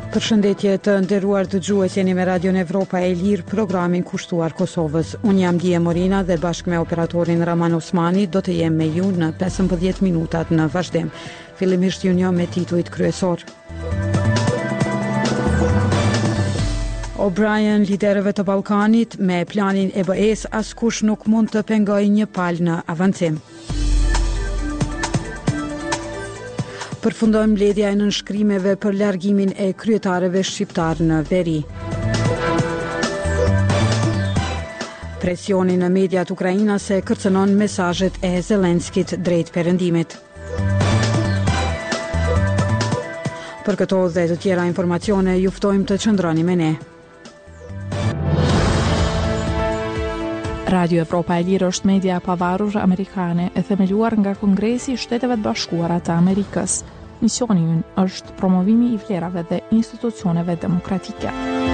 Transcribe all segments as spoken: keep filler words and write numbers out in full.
Përshëndetje të nderuar dëgjues, jeni me Radion Evropa e Lirë, programin kushtuar Kosovës. Unë jam Dije Morina dhe bashkë me operatorin Raman Osmani do të jem me ju në pesëmbëdhjetë minutat në vazhdim. Fillimisht ju njoh me titujt kryesor. O'Brien, liderëve të Ballkanit, me planin e B E-s askush nuk mund të pengojë një palë në avancim. Përfundojmë mbledhja e nënshkrimeve për largimin e kryetarëve shqiptar në veri. Presioni në mediat ukrainase kërcënon mesazhet e Zelenskit drejt perëndimit. Për këto dhe të tjera informacione ju ftojmë të qëndroni me ne. Radio Evropa e Lirë është media e pavarur amerikane e themeluar nga Kongresi i Shteteve të Bashkuara të Amerikës. Misioni i ynë është promovimi i vlerave dhe institucioneve demokratike.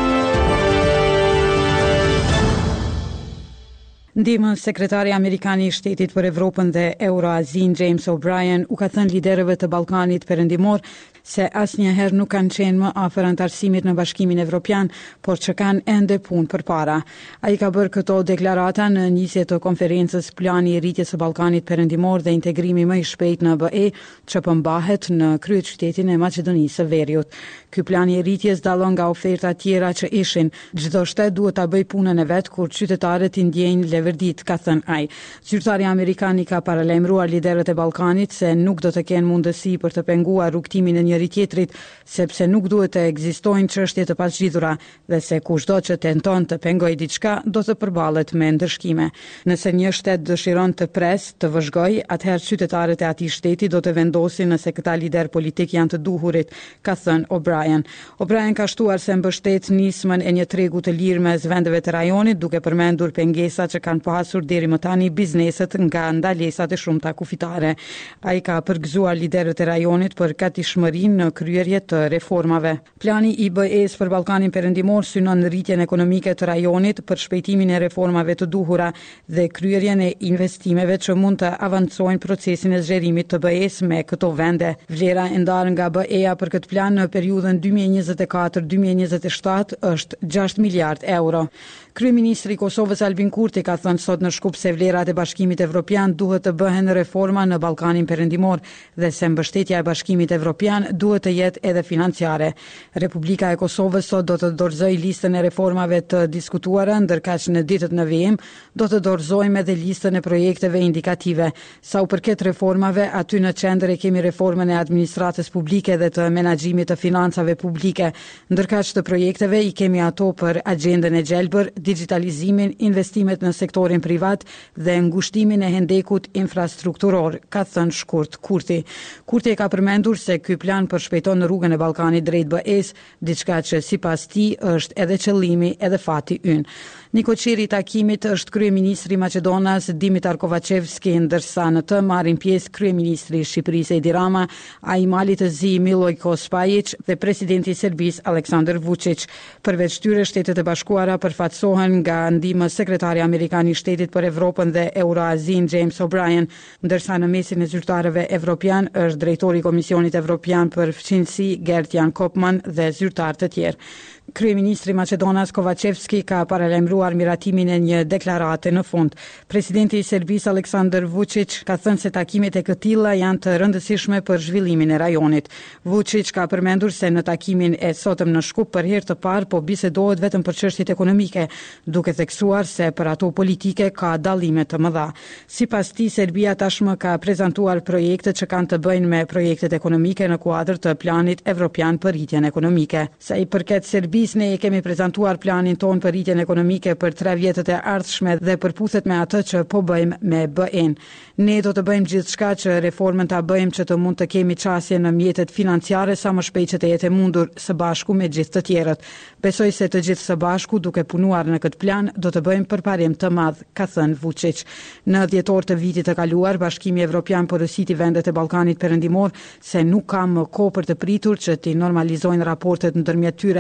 Ndihmën sekretari amerikan i Shtetit për Evropën dhe Euroazin James O'Brien u ka thënë liderëve të Ballkanit Perëndimor se asnjëherë nuk kanë qenë më afër antarësimit në Bashkimin Evropian, por që kanë ende punë përpara. Ai ka bërë këto deklarata në nisje të konferencës Plani i rritjes së Ballkanit Perëndimor dhe integrimi më i shpejt në B E, që përmbahet në kryeqytetin e Maqedonisë së Veriut. Ky plan i rritjes dallon nga oferta tjera që ishin. Çdo shtet duhet ta bëjë punën e vet kur qytetarët i ndjejnë leverdit, ka thënë ai. Zyrtari amerikan i ka paralajmëruar liderët e Ballkanit se nuk do të kenë mundësi për të penguar rrugtimin e njëri tjetrit, sepse nuk duhet të ekzistojnë çështje të pazgjidhura dhe se kushdo që tenton të pengojë diçka do të përballet me ndërshkime. Nëse një shtet dëshiron të presë, të vëzhgojë, atëherë qytetarët e atij shteti do të vendosin nëse këta lider politik janë të duhurit, ka thënë O'Brien. O'Brien ka shtuar se mbështet nismën e një tregu të lirë mes vendeve të rajonit, duke përmendur pengesat që kanë pasur deri më tani bizneset nga ndalesat e shumta kufitare. Ai ka përgëzuar liderët e rajonit për gatishmërinë në kryerje të reformave. Plani i B E-s për Ballkanin Perëndimor synon rritjen ekonomike të rajonit, për shpejtimin e reformave të duhura dhe kryerjen e investimeve që mund të avancojnë procesin e zgjerimit të B E-s me këto vende. Vlera e ndarë nga B E-a për këtë plan në periudhën dy mijë e njëzet e katër deri dy mijë e njëzet e shtatë është gjashtë miliard euro. Kryeministri i Kosovës Albin Kurti ka thënë sot në Shkup se vlerat e Bashkimit Evropian duhet të bëhen reforma në Ballkanin Perëndimor dhe se mbështetja e Bashkimit Evropian duhet të jetë edhe financiare. Republika e Kosovës sot do të dorëzojë listën e reformave të diskutuara, ndërkaq në ditët në vijim do të dorëzojmë edhe listën e projekteve indikative. Sa u përket reformave, aty në qendër e kemi reformën e administratës publike dhe të menaxhimit të financave publike, ndërkaq të projekteve i kemi ato për agjendën e gjelbër, digitalizimin, investimet në sektorin privat dhe ngushtimin e hendekut infrastrukturor, ka thënë shkurt Kurti. Kurti e ka përmendur se ky plan përshpejton rrugën e Ballkanit drejt B E-s, diçka që sipas tij është edhe qëllimi edhe fati ynë. Nikoqiri i takimit është kryeministri i Maqedonas Dimitar Kovacevski, ndërsa në të marrin pjesë kryeministri i Shqipërisë Edi Rama, ai Malit të Zi Milojko Spajić dhe presidenti i Serbisë Aleksandar Vučić. Përveç tyre, Shtetet e Bashkuara përfaqësohen nga ndihmës sekretari amerikan i Shtetit për Evropën dhe Euroazin James O'Brien, ndërsa në mesin e zyrtarëve evropian është drejtori i Komisionit Evropian për Fqinjsi Gert-Jan Kopman dhe zyrtar të tjerë. Kryeministri Maqedonas Kovacevski ka paralajmëruar miratimin e një deklarate në fund. Presidenti i Serbisë Aleksandar Vučić ka thënë se takimet e këtilla janë të rëndësishme për zhvillimin e rajonit. Vučić ka përmendur se në takimin e sotëm në Shkup për herë të parë po bisedohet vetëm për çështjet ekonomike, duke theksuar se për ato politike ka dallime të mëdha. Sipas tij, Serbia tashmë ka prezantuar projekte që kanë të bëjnë me projektet ekonomike në kuadër të planit evropian për rritjen ekonomike. Sa i përket Serbisë, ne kemi prezantuar planin ton për rritjen ekonomike për tre vjetët e ardhshme dhe përputhet me atë që po bëjmë me B E-n. Ne do të bëjmë gjithçka që reformën ta bëjmë që të mund të kemi qasje në mjetet financiare sa më shpejt që të jetë e mundur së bashku me gjithë të tjerët. Besoj se të gjithë së bashku, duke punuar në këtë plan, do të bëjmë përparim të madh, ka thënë Vučić. Në dhjetor të vitit të kaluar, Bashkimi Evropian porositi vendet e Ballkanit Perëndimor se nuk ka më kohë për të pritur që të normalizojnë raportet ndërmjet tyre,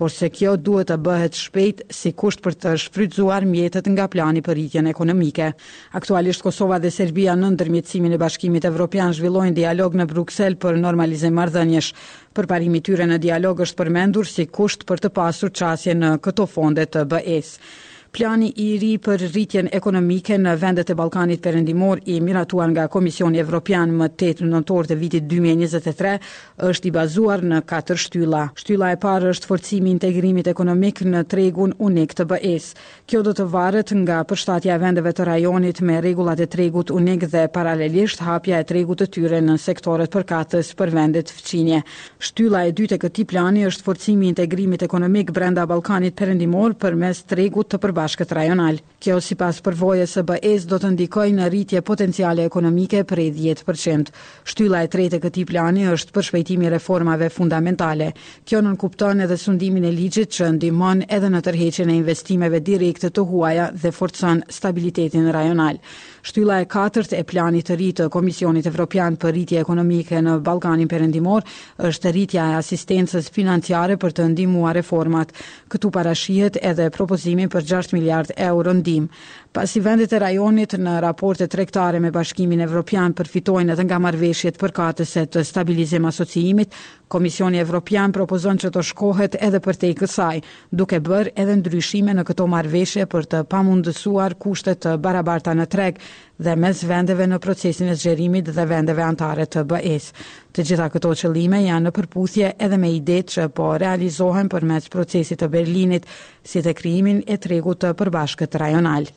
por se kjo duhet të bëhet shpejt si kusht për të shfrytzuar mjetet nga plani për rritjen ekonomike. Aktualisht Kosova dhe Serbia në ndërmjetësimin e Bashkimit Evropian zhvillojnë dialog në Bruksel për normalizim marrëdhëniesh. Përparimi i tyre në dialog është përmendur si kusht për të pasur çasje në këto fonde të B E-s. Plani i ri për rritjen ekonomike në vendet e Ballkanit Perëndimor i miratuar nga Komisioni Evropian më tetë nëntor të vitit dy mijë e njëzet e tre është i bazuar në katër shtylla. Shtylla e parë është forcimi i integrimit ekonomik në tregun unik të B E-s. Kjo do të varet nga përshtatja e vendeve të rajonit me rregullat e tregut unik dhe paralelisht hapja e tregut të tyre në sektoret përkatës për vendet fqinje. Shtylla e dytë e këtij plani është forcimi i integrimit ekonomik brenda Ballkanit Perëndimor përmes tregut të përbashkët bashkët rajonal. Kjo sipas përvojës së B E-s do të ndikojë në rritje potenciale ekonomike prej dhjetë përqind. Shtylla e tretë e këtij plani është përshpejtimi i reformave fundamentale. Kjo nënkupton edhe sundimin e ligjit që ndihmon edhe në tërheqjen e investimeve direkte të huaja dhe forcon stabilitetin rajonal. Shtylla e katërt e planit të ri të Komisionit Evropian për rritje ekonomike në Ballkanin Perëndimor është rritja e asistencës financiare për të ndihmuar reformat. Këtu parashihet edhe propozimi për gjashtë miliardë euro ndihmë. Pasi vendet e rajonit në raporte tregtare me Bashkimin Evropian përfitojnë edhe nga marrëveshjet përkatëse të stabilizim asociimit, Komisioni Evropian propozon që të shkohet edhe përtej kësaj, duke bërë edhe ndryshime në këto marrëveshje për të pamundësuar kushte të barabarta në treg dhe mes vendeve në procesin e zgjerimit dhe vendeve anëtare të B E-s. Të gjitha këto qëllime janë në përputhje edhe me idetë që po realizohen përmes procesit të Berlinit, si dhe krijimin e tregut të përbashkët rajonal.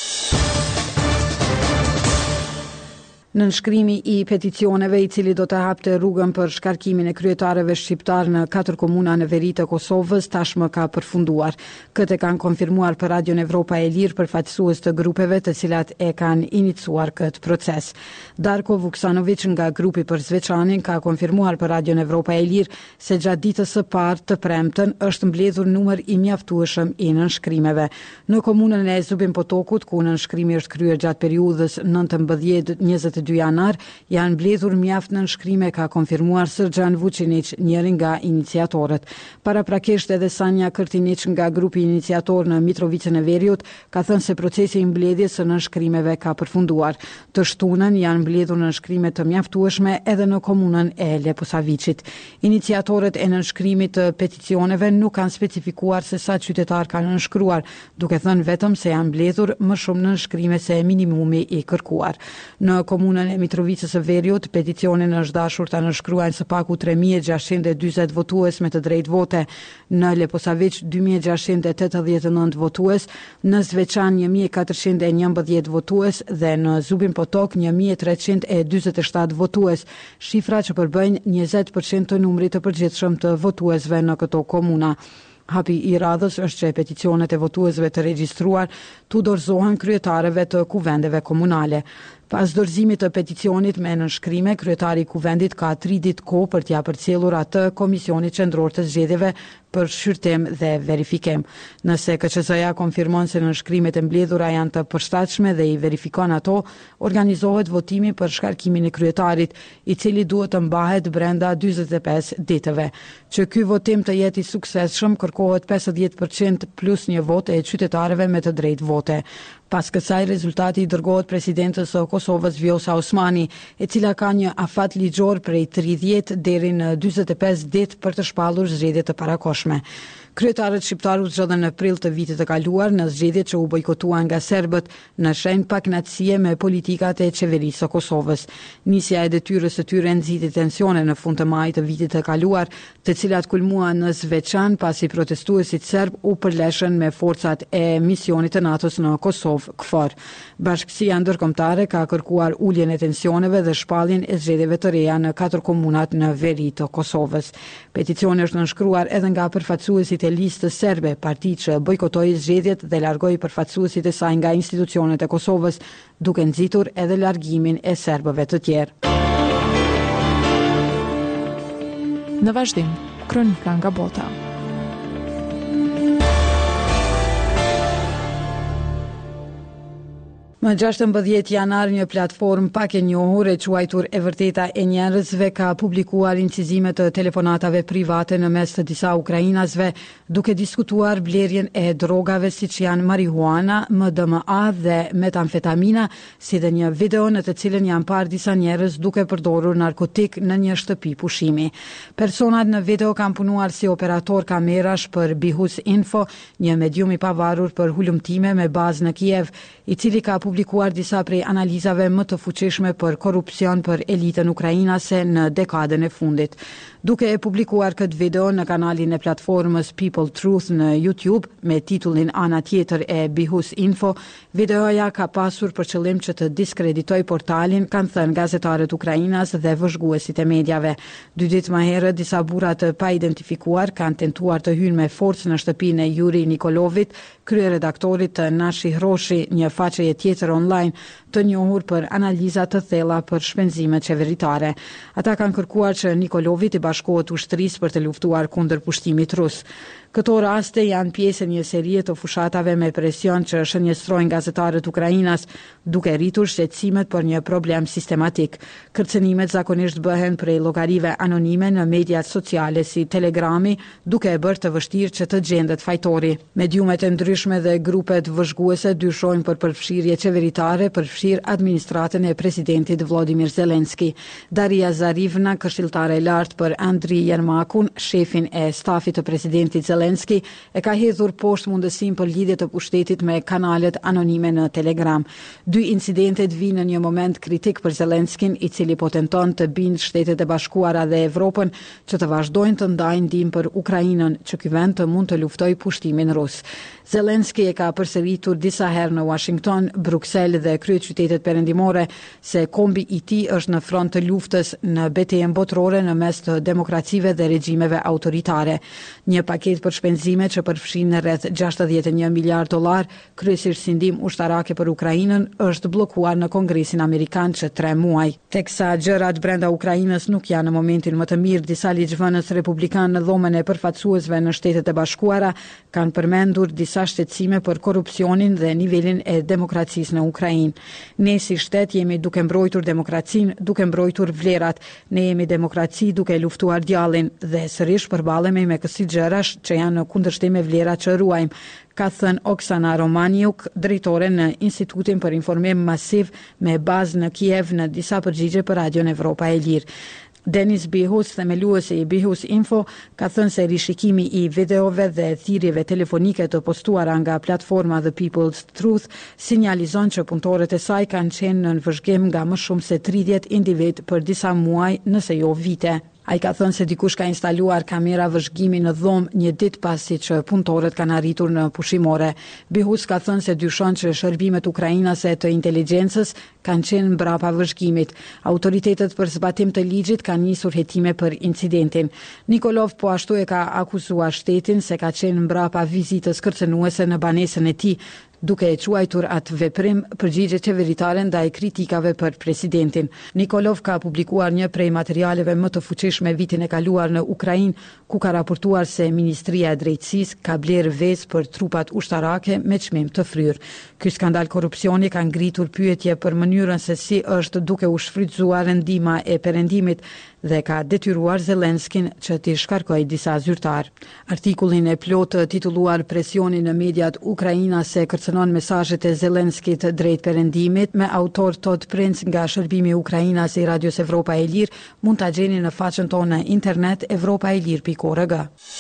Në nënshkrimi i peticioneve i cili do të hapte rrugën për shkarkimin e kryetarëve shqiptar në katër komuna në veri të Kosovës tashmë ka përfunduar. Këtë kanë konfirmuar për Radion Evropa e Lirë përfaqësues të grupeve të cilat e kanë iniciuar këtë proces. Darko Vuksanović nga grupi për Zveçanin ka konfirmuar për Radion Evropa e Lirë se gjatë ditës së parë të premten është mbledhur numër i mjaftueshëm i nënshkrimeve. Në komunën e Zubin Potokut, ku nënshkrimi është kryer gjatë periudhës nëntëmbëdhjetë njëzet e dy janar, janë mbledhur mjaft nënshkrime, ka konfirmuar Srđan Vučinić, njëri nga iniciatorët. Paraprakisht edhe Sanja Kërtinić nga grupi iniciator në Mitrovicën e Veriut ka thënë se procesi i mbledhjes së nënshkrimeve ka përfunduar. Të shtunën janë mbledhur nënshkrime të mjaftueshme edhe në komunën e Leposaviçit. Iniciatorët e nënshkrimit të peticioneve nuk kanë specifikuar se sa qytetar kanë nënshkruar, duke thënë vetëm se janë mbledhur më shumë nënshkrime se minimumi i kërkuar. Në komunën e Mitrovicës së Veriut, peticionin është dashur ta nënshkruajnë së paku tre mijë e gjashtëqind e dyzet votues me të drejtë vote, në Leposavić dy mijë e gjashtëqind e tetëdhjetë e nëntë votues, në Zveçan një mijë e katërqind e njëmbëdhjetë votues dhe në Zubin Potok një mijë e treqind e dyzet e shtatë votues, shifra që përbëjnë njëzet përqind të numrit të përgjithshëm të votuesve në këto komuna. Hapi i radhës është që peticionet e votuesve të regjistruar tu dorëzohen kryetarëve të kuvendeve komunale. Pas dorëzimit të peticionit me nënshkrime, kryetari i kuvendit ka tri ditë kohë për t'ia përcjellur atë Komisionit Qendror të Zgjedhjeve për shqyrtim dhe verifikim. Nëse K Q Z-ja konfirmon se nënshkrimet e mbledhura janë të përshtatshme dhe i verifikon ato, organizohet votimi për shkarkimin e kryetarit, i cili duhet të mbahet brenda dyzet e pesë ditëve. Që ky votim të jetë i suksesshëm, kërkohet pesëdhjetë përqind plus një vot e qytetarëve me të drejtë vote. Pas kësaj, rezultati i dërgohet presidentës së Kosovës Vjosa Osmani, e cila ka një afat ligjor prej tridhjetë deri në dyzet e pesë ditë për të shpallur zgjedhje të parakoshme. Kryetarët shqiptar u zgjodhen në prill të vitit të kaluar në zgjedhjet që u bojkotuan nga serbët në shenjë pakënaqësie me politikat e qeverisë së Kosovës. Nisja e detyrës së tyre nxiti tensione në fund të majit të vitit të kaluar, të cilat kulmuan në Zveçan pasi protestuesit serb u përleshën me forcat e misionit të NATO-s në Kosovë, K F O R. Bashkësia ndërkombëtare ka kërkuar uljen e tensioneve dhe shpalljen e zgjedhjeve të reja në katër komunat në veri të Kosovës. Peticioni është nënshkruar edhe nga përfaqësuesit e listës serbe, parti që bojkotoi zgjedhjet dhe largoi përfaqësuesit e saj nga institucionet e Kosovës, duke nxitur edhe largimin e serbëve të tjerë. Në vazhdim, kronika nga bota. Më gjashtëmbëdhjetë janar një platformë pak e njohur e quajtur E Vërteta e Njerëzve ka publikuar incizime të telefonatave private në mes të disa ukrainasve duke diskutuar blerjen e drogave siç janë marihuana, M D M A dhe metamfetamina, si dhe një video në të cilën janë parë disa njerëz duke përdorur narkotik në një shtëpi pushimi. Personat në video kanë punuar si operator kamerash për Bihus Info, një medium i pavarur për hulumtime me bazë në Kiev, i cili ka publikuar disa prej analizave më të fuqishme për korrupsion për elitën ukrainase në dekadën e fundit. Duke e publikuar këtë video në kanalin e platformës People Truth në YouTube me titullin Ana tjetër e Bihus Info, videoja ka pasur për qëllim që të diskreditoj portalin, kanë thënë gazetarët ukrainas dhe vëzhguesit e mediave. Dy ditë më herët, disa burra të pa identifikuar kanë tentuar të hyjnë me forcë në shtëpinë e Yuri Nikolovit, kryeredaktorit të Nashi Hroshi, një faqeje tjetër online të njohur për analiza të thella për shpenzime qeveritare. Ata kanë kërkuar që Nikolovit i bashkohet ushtrisë për të luftuar kundër pushtimit rus. Këto raste janë pjesë e një serie të fushatave me presion që shënjestrojnë gazetarët ukrainas, duke rritur shqetësimet për një problem sistematik. Kërcënimet zakonisht bëhen prej llogarive anonime në mediat sociale si Telegrami, duke e bërë të vështirë që të gjendet fajtori. Mediumet e ndryshme dhe grupet vëzhguese dyshojnë për përfshirje qeveritare, përfshir administratën e presidentit Volodymyr Zelensky. Daria Zarivna, këshilltare e lartë për Andriy Yermakun, shefin e stafit të presidentit Zelensky, Zelensky e ka hedhur poshtë mundësinë për lidhje të pushtetit me kanalet anonime në Telegram. Dy incidentet vinë në një moment kritik për Zelenskyn, i cili po tenton të bindë Shtetet e Bashkuara dhe Evropën që të vazhdojnë të ndajnë ndihmë për Ukrainën, që ky vend të mund të luftojë pushtimin rus. Zelensky e ka përsëritur disa herë në Washington, Bruksel dhe kryeqytetet perëndimore se kombi i tij është në front të luftës në betejën botërore në mes të demokracive dhe regjimeve autoritare. Një paketë për shpenzime që përfshin rreth gjashtëdhjetë e një miliard dollar, kryesisht si ndihmë ushtarake për Ukrainën, është bllokuar në Kongresin Amerikan që tre muaj. Teksa gjërat brenda Ukrainës nuk janë në momentin më të mirë, disa ligjvënës republikan në dhomën e përfaqësuesve në Shtetet e Bashkuara kanë përmendur disa shqetësime për korrupsionin dhe nivelin e demokracisë në Ukrainë. Ne si shtet jemi duke mbrojtur demokracinë, duke mbrojtur vlerat. Ne jemi demokraci duke luftuar djallin dhe sërish përballemi me kësi gjërash që janë në kundërshtim me vlerat që ruajmë, ka thënë Oksana Romaniuk, drejtore në Institutin për Informim Masiv me bazë në Kiev, në disa përgjigje për Radion Evropa e Lirë. Denis Bihus, themeluesi i Bihus Info, ka thënë se rishikimi i videove dhe thirrjeve telefonike të postuara nga platforma The People's Truth sinjalizon që punëtorët e saj kanë qenë në vëzhgim nga më shumë se tridhjetë individ për disa muaj, nëse jo vite. Ai ka thënë se dikush ka instaluar kamera vëzhgimi në dhomë një ditë pasi që punëtorët kanë arritur në pushimore. Bihus ka thënë se dyshon që shërbimet ukrainase të inteligjencës kanë qenë mbrapa vëzhgimit. Autoritetet për zbatim të ligjit kanë nisur hetime për incidentin. Nikolov po ashtu e ka akuzuar shtetin se ka qenë mbrapa vizitës kërcënuese në banesën e tij, duke e quajtur atë veprim përgjigje qeveritare ndaj kritikave për presidentin. Nikolov ka publikuar një prej materialeve më të fuqishme vitin e kaluar në Ukrainë, ku ka raportuar se Ministria e Drejtësisë ka blerë vezë për trupat ushtarake me çmim të fryrë. Ky skandal korrupsioni ka ngritur pyetje për mënyrën se si është duke u shfrytzuar ndihma e perëndimit dhe ka detyruar Zelenskyn që t'i shkarkojë disa zyrtar. Artikullin e plotë titulluar Presioni në mediat ukrainase kërcënon mesazhet e Zelenskit drejt perëndimit, me autor Todd Prince nga shërbimi ukrainas i Radios Evropa e Lirë, mund ta gjeni në faqen tonë në internet evropa e lirë pikë org.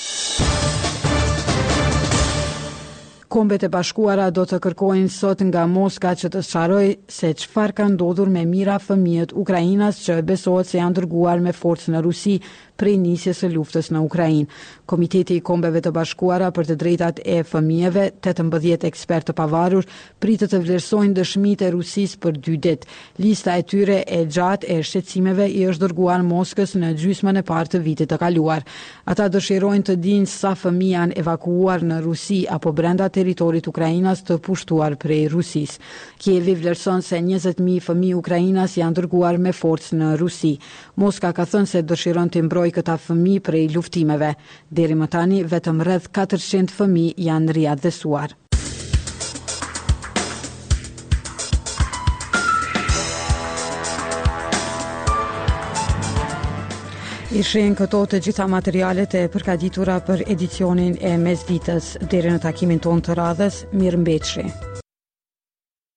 Kombet e Bashkuara do të kërkojnë sot nga Moska që të sqarojë se çfarë ka ndodhur me mijëra fëmijët ukrainas që besohet se janë dërguar me forcë në Rusi prej nisjes së luftës në Ukrainë. Komiteti i Kombeve të Bashkuara për të drejtat e fëmijëve, tetëmbëdhjetë ekspertë të pavarur, pritet të vlerësojnë dëshmitë e Rusisë për dy ditë. Lista e tyre e gjatë e shqetësimeve i është dërguar Moskës në gjysmën e parë të vitit të kaluar. Ata dëshirojnë të dinë sa fëmijë janë evakuuar në Rusi apo brenda territorit ukrainas të pushtuar prej Rusisë. Kievi vlerëson se njëzet mijë fëmijë ukrainas janë dërguar me forcë në Rusi. Moska ka thënë se dëshiron të mbrojë këta fëmijë prej luftimeve. Deri më tani vetëm rreth katërqind fëmijë janë riadhësuar. Ishin këto të gjitha materialet e përgatitura për edicionin e mesditës. Deri në takimin tonë të radhës, mirëmbëjtje.